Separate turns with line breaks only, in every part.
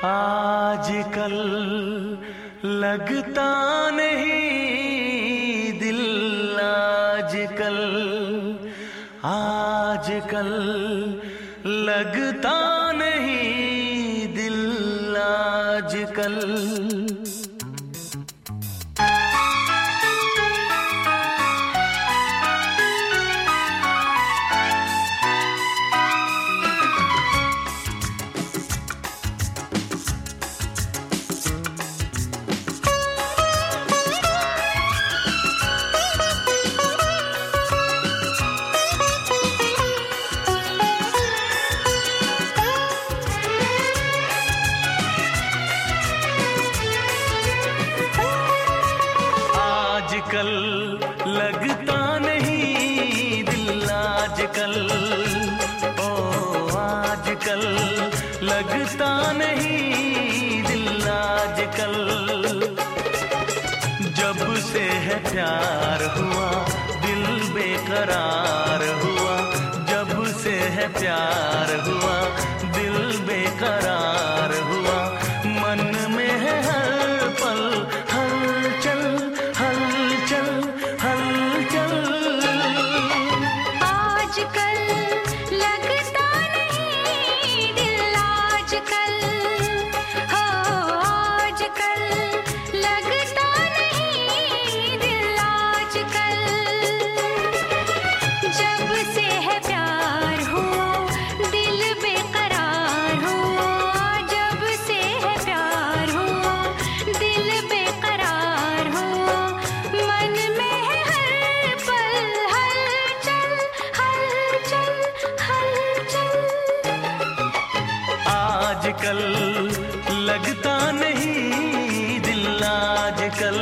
आजकल लगता नहीं दिल, आजकल आजकल लगता नहीं दिल, आजकल। आजकल लगता नहीं दिल, आजकल ओ आजकल लगता नहीं दिल, आजकल। जब से है प्यार हुआ दिल बेकरार हुआ, जब से है प्यार हुआ दिल बेकरार हुआ। मन में है हर पल हलचल हलचल हलचल।
आजकल लगता नहीं दिल, आजकल हो आजकल लगता नहीं दिल, आजकल। जब से है प्यार हुआ दिल बेकरार हुआ, जब से है प्यार हुआ दिल बेकरार हुआ। मन में है हर पल हलचल हलचल हलचल।
आजकल लगता नहीं दिल, आजकल।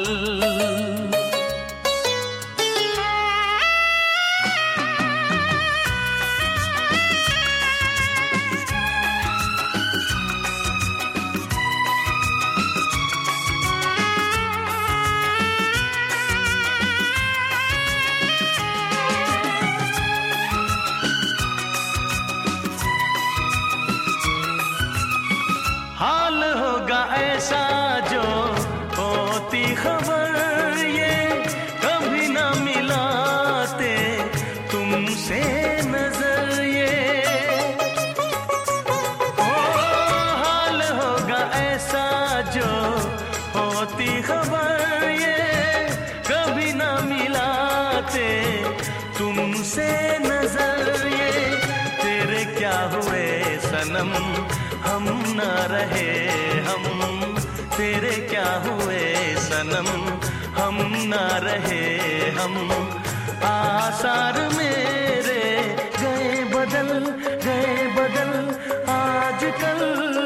हाल होगा ऐसा जो होती खबर, ये कभी ना मिलाते तुमसे नजर ये। ओ हाल होगा ऐसा जो होती खबर, ये कभी ना मिलाते तुमसे नजर ये। तेरे क्या हुए सनम हम ना रहे हम, तेरे क्या हुए सनम हम ना रहे हम। आसार मेरे गए बदल आजकल,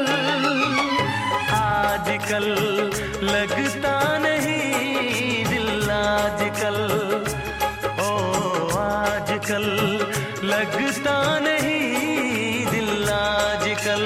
आजकल लगता नहीं दिल, आजकल ओ आजकल लगता नहीं दिल, आजकल।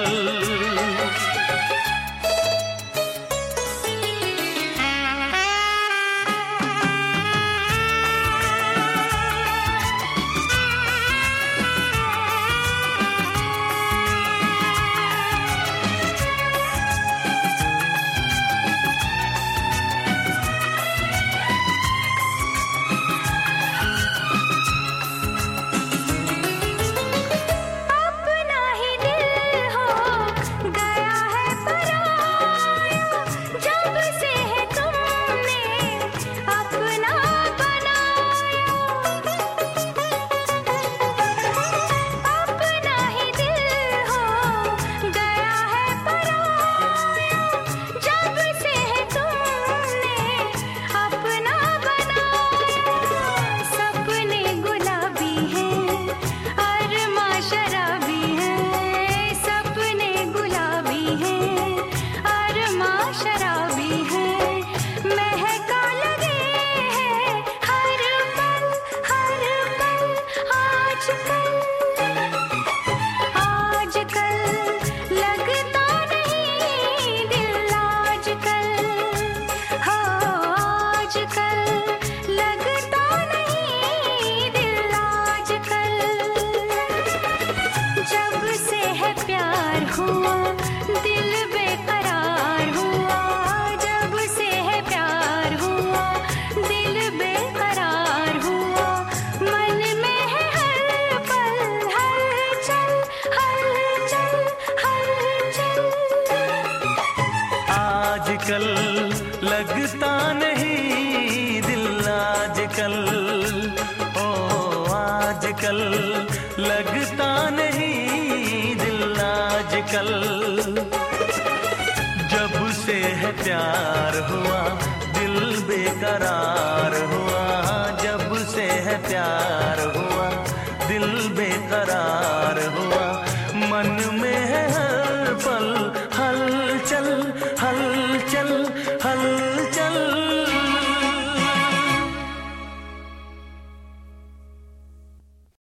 आजकल लगता नहीं दिल आजकल, ओ आजकल लगता नहीं दिल आजकल। जब से है प्यार हुआ दिल बेकरार हुआ, जब से है प्यार हुआ दिल बेकरार हुआ।